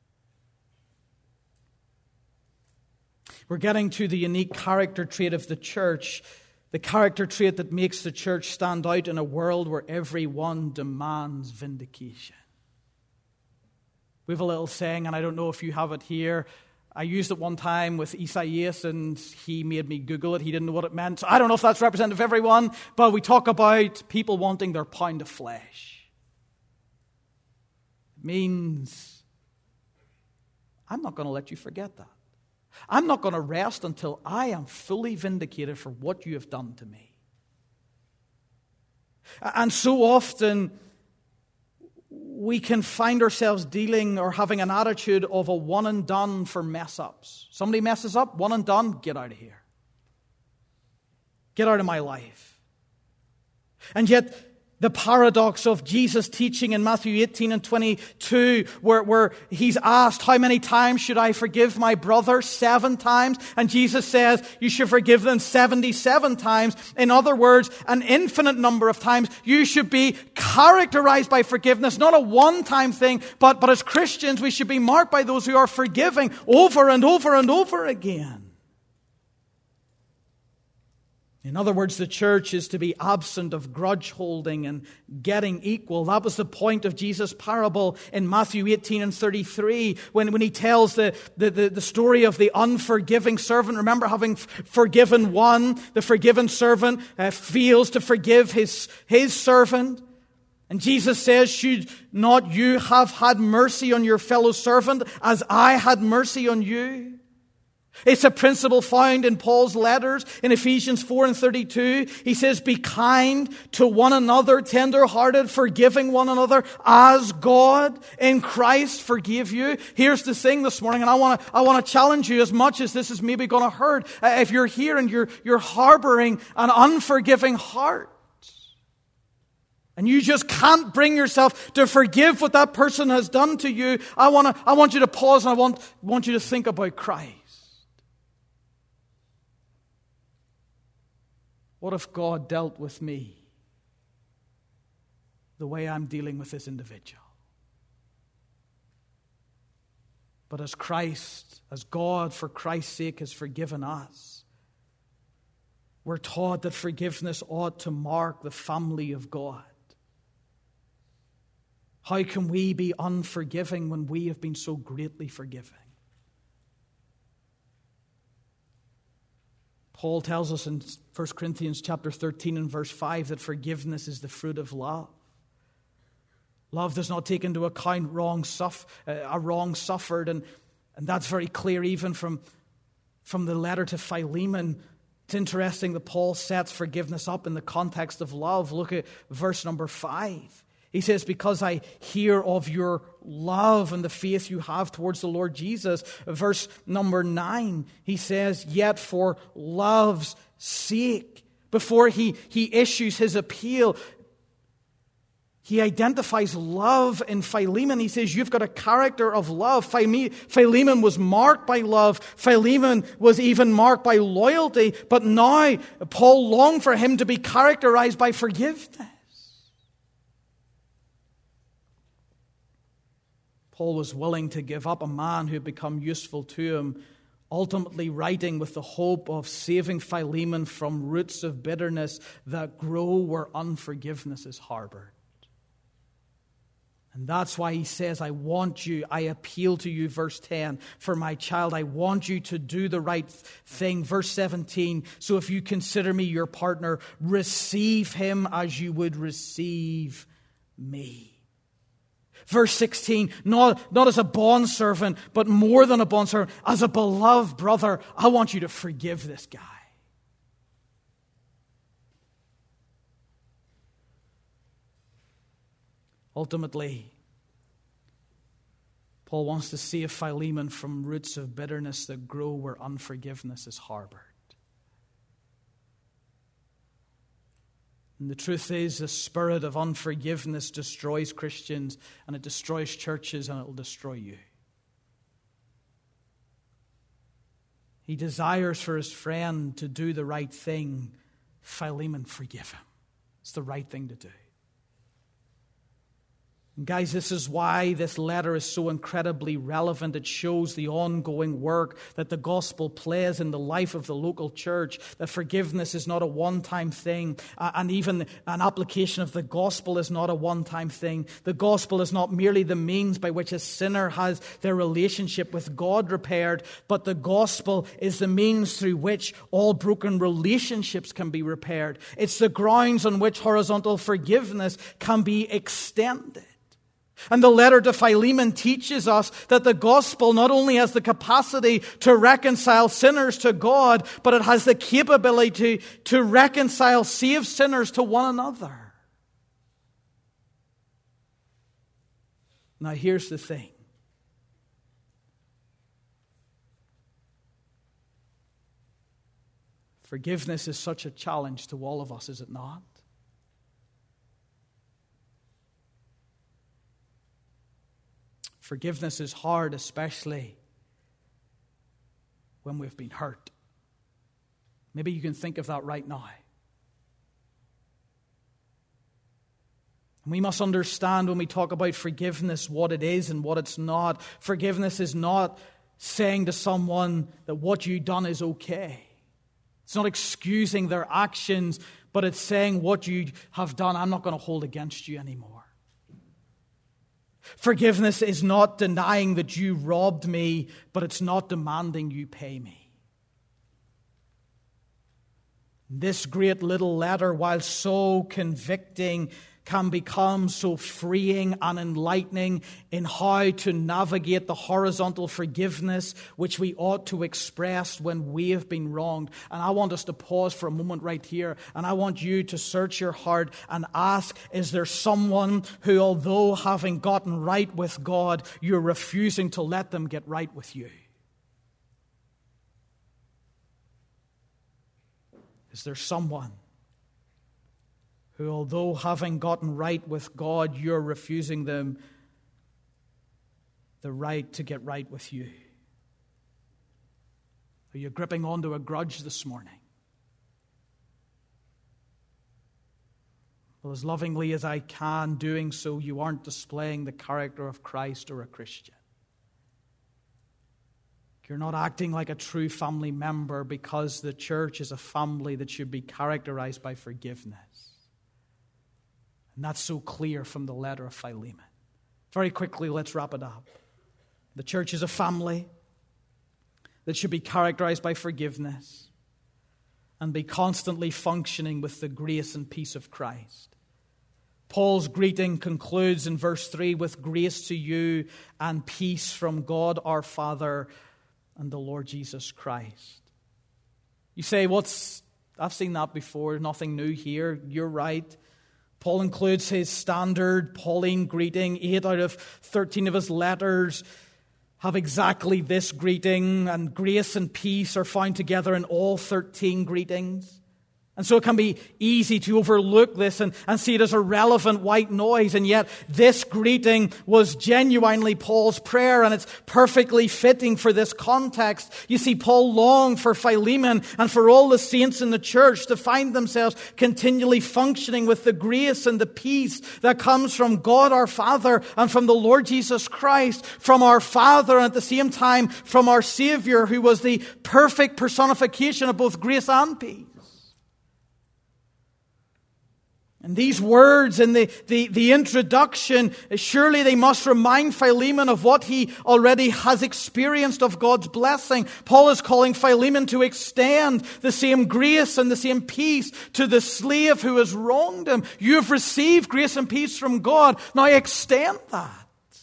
We're getting to the unique character trait of the church, the character trait that makes the church stand out in a world where everyone demands vindication. We have a little saying, and I don't know if you have it here. I used it one time with Isaias, and he made me Google it. He didn't know what it meant. So I don't know if that's representative of everyone, but we talk about people wanting their pound of flesh. Means I'm not going to let you forget that. I'm not going to rest until I am fully vindicated for what you have done to me. And so often we can find ourselves dealing or having an attitude of a one and done for mess ups. Somebody messes up, one and done, get out of here. Get out of my life. And yet, the paradox of Jesus' teaching in Matthew 18 and 22, where he's asked, how many times should I forgive my brother? 7 times. And Jesus says, you should forgive them 77 times. In other words, an infinite number of times. You should be characterized by forgiveness, not a one-time thing, but as Christians, we should be marked by those who are forgiving over and over and over again. In other words, the church is to be absent of grudge holding and getting equal. That was the point of Jesus' parable in Matthew 18 and 33 when he tells the story of the unforgiving servant. Remember, having forgiven one, the forgiven servant fails to forgive his servant. And Jesus says, should not you have had mercy on your fellow servant as I had mercy on you? It's a principle found in Paul's letters in Ephesians 4 and 32. He says, be kind to one another, tender-hearted, forgiving one another as God in Christ forgave you. Here's the thing this morning, and I want to challenge you as much as this is maybe going to hurt. If you're here and you're harboring an unforgiving heart, and you just can't bring yourself to forgive what that person has done to you, I want you to pause, and I want you to think about Christ. What if God dealt with me the way I'm dealing with this individual? But as Christ, as God for Christ's sake has forgiven us, we're taught that forgiveness ought to mark the family of God. How can we be unforgiving when we have been so greatly forgiven? Paul tells us in 1 Corinthians chapter 13 and verse 5 that forgiveness is the fruit of love. Love does not take into account a wrong suffered, and that's very clear even from the letter to Philemon. It's interesting that Paul sets forgiveness up in the context of love. Look at verse number 5. He says, because I hear of your love and the faith you have towards the Lord Jesus. Verse number 9, he says, yet for love's sake, before he issues his appeal, He identifies love in Philemon. He says, you've got a character of love. Philemon was marked by love. Philemon was even marked by loyalty. But now Paul longed for him to be characterized by forgiveness. Paul was willing to give up a man who had become useful to him, ultimately writing with the hope of saving Philemon from roots of bitterness that grow where unforgiveness is harbored. And that's why he says, I appeal to you, verse 10, for my child, I want you to do the right thing. Verse 17, so if you consider me your partner, receive him as you would receive me. Verse 16, not as a bondservant, but more than a bondservant, as a beloved brother, I want you to forgive this guy. Ultimately, Paul wants to save Philemon from roots of bitterness that grow where unforgiveness is harbored. And the truth is, the spirit of unforgiveness destroys Christians, and it destroys churches, and it will destroy you. He desires for his friend to do the right thing. Philemon, forgive him. It's the right thing to do. And guys, this is why this letter is so incredibly relevant. It shows the ongoing work that the gospel plays in the life of the local church, that forgiveness is not a one-time thing, and even an application of the gospel is not a one-time thing. The gospel is not merely the means by which a sinner has their relationship with God repaired, but the gospel is the means through which all broken relationships can be repaired. It's the grounds on which horizontal forgiveness can be extended. And the letter to Philemon teaches us that the gospel not only has the capacity to reconcile sinners to God, but it has the capability to reconcile saved sinners to one another. Now here's the thing. Forgiveness is such a challenge to all of us, is it not? Forgiveness is hard, especially when we've been hurt. Maybe you can think of that right now. And we must understand when we talk about forgiveness what it is and what it's not. Forgiveness is not saying to someone that what you've done is okay. It's not excusing their actions, but it's saying what you have done, I'm not going to hold against you anymore. Forgiveness is not denying that you robbed me, but it's not demanding you pay me. This great little letter, while so convicting, can become so freeing and enlightening in how to navigate the horizontal forgiveness which we ought to express when we have been wronged. And I want us to pause for a moment right here, and I want you to search your heart and ask, is there someone who, although having gotten right with God, you're refusing to let them get right with you? Is there someone who, although having gotten right with God, you're refusing them the right to get right with you? Are you gripping onto a grudge this morning? Well, as lovingly as I can, doing so, you aren't displaying the character of Christ or a Christian. You're not acting like a true family member, because the church is a family that should be characterized by forgiveness. And that's so clear from the letter of Philemon. Very quickly, let's wrap it up. The church is a family that should be characterized by forgiveness and be constantly functioning with the grace and peace of Christ. Paul's greeting concludes in verse 3 with grace to you and peace from God our Father and the Lord Jesus Christ. You say, I've seen that before, nothing new here. You're right. Paul includes his standard Pauline greeting. 8 out of 13 of his letters have exactly this greeting, and grace and peace are found together in all 13 greetings. And so it can be easy to overlook this and see it as a relevant white noise. And yet this greeting was genuinely Paul's prayer, and it's perfectly fitting for this context. You see, Paul longed for Philemon and for all the saints in the church to find themselves continually functioning with the grace and the peace that comes from God our Father and from the Lord Jesus Christ, from our Father and at the same time from our Savior, who was the perfect personification of both grace and peace. And these words in the introduction, surely they must remind Philemon of what he already has experienced of God's blessing. Paul is calling Philemon to extend the same grace and the same peace to the slave who has wronged him. You have received grace and peace from God. Now extend that.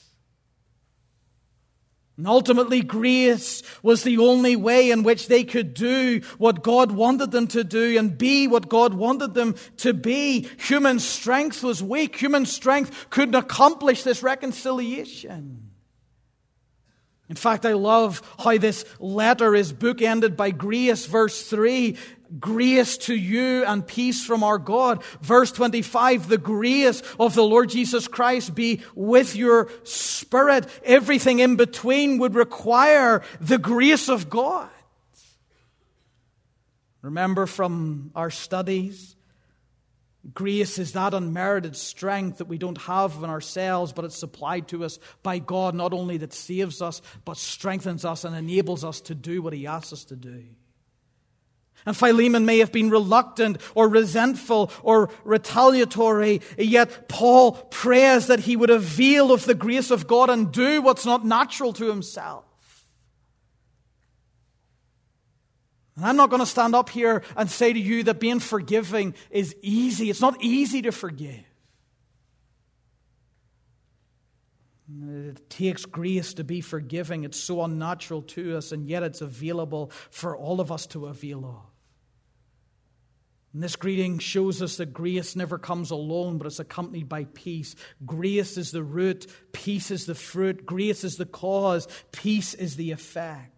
And ultimately, grace was the only way in which they could do what God wanted them to do and be what God wanted them to be. Human strength was weak. Human strength couldn't accomplish this reconciliation. In fact, I love how this letter is bookended by grace. Verse 3, grace to you and peace from our God. Verse 25, the grace of the Lord Jesus Christ be with your spirit. Everything in between would require the grace of God. Remember from our studies, grace is that unmerited strength that we don't have in ourselves, but it's supplied to us by God, not only that saves us, but strengthens us and enables us to do what He asks us to do. And Philemon may have been reluctant or resentful or retaliatory, yet Paul prays that he would avail of the grace of God and do what's not natural to himself. And I'm not going to stand up here and say to you that being forgiving is easy. It's not easy to forgive. It takes grace to be forgiving. It's so unnatural to us, and yet it's available for all of us to avail of. And this greeting shows us that grace never comes alone, but it's accompanied by peace. Grace is the root, peace is the fruit, grace is the cause, peace is the effect.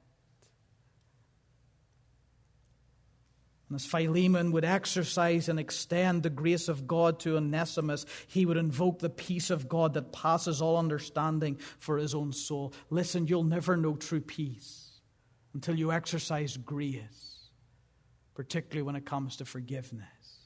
And as Philemon would exercise and extend the grace of God to Onesimus, he would invoke the peace of God that passes all understanding for his own soul. Listen, you'll never know true peace until you exercise grace, particularly when it comes to forgiveness.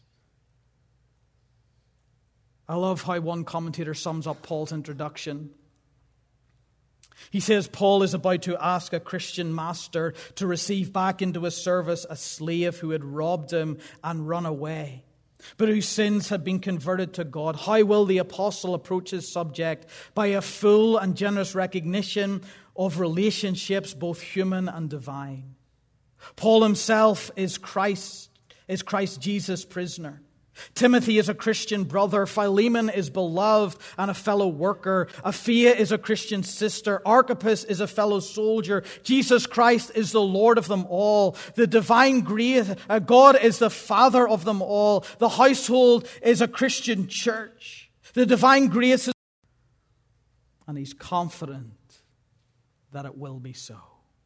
I love how one commentator sums up Paul's introduction. He says Paul is about to ask a Christian master to receive back into his service a slave who had robbed him and run away, but whose sins had been converted to God. How will the apostle approach his subject? By a full and generous recognition of relationships, both human and divine. Paul himself is Christ Jesus' prisoner. Timothy is a Christian brother. Philemon is beloved and a fellow worker. Apphia is a Christian sister. Archippus is a fellow soldier. Jesus Christ is the Lord of them all. The divine grace, God is the Father of them all. The household is a Christian church. The divine grace is, and he's confident that it will be so.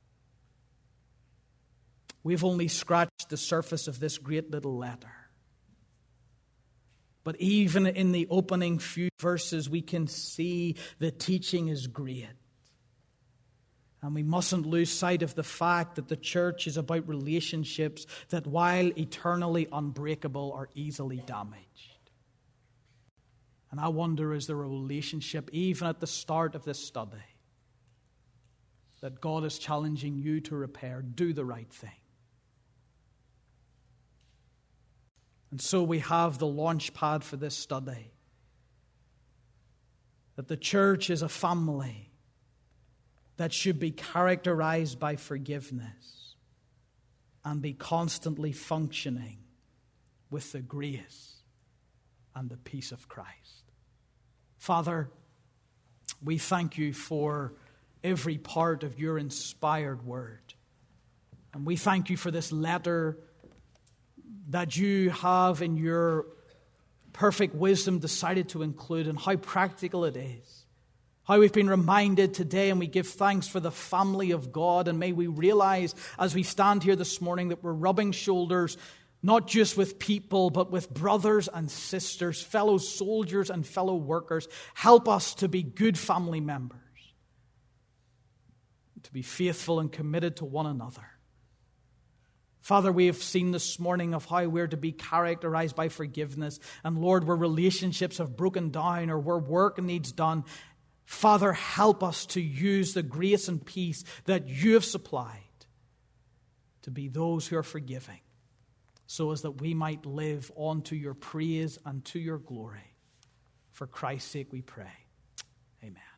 We've only scratched the surface of this great little letter. But even in the opening few verses, we can see the teaching is great. And we mustn't lose sight of the fact that the church is about relationships that, while eternally unbreakable, are easily damaged. And I wonder, is there a relationship, even at the start of this study, that God is challenging you to repair? Do the right thing. And so we have the launch pad for this study. That the church is a family that should be characterized by forgiveness and be constantly functioning with the grace and the peace of Christ. Father, we thank you for every part of your inspired word. And we thank you for this letter that you have in your perfect wisdom decided to include, and how practical it is. How we've been reminded today, and we give thanks for the family of God, and may we realize as we stand here this morning that we're rubbing shoulders not just with people, but with brothers and sisters, fellow soldiers and fellow workers. Help us to be good family members, to be faithful and committed to one another. Father, we have seen this morning of how we're to be characterized by forgiveness. And Lord, where relationships have broken down or where work needs done, Father, help us to use the grace and peace that you have supplied to be those who are forgiving, so as that we might live on to your praise and to your glory. For Christ's sake we pray. Amen.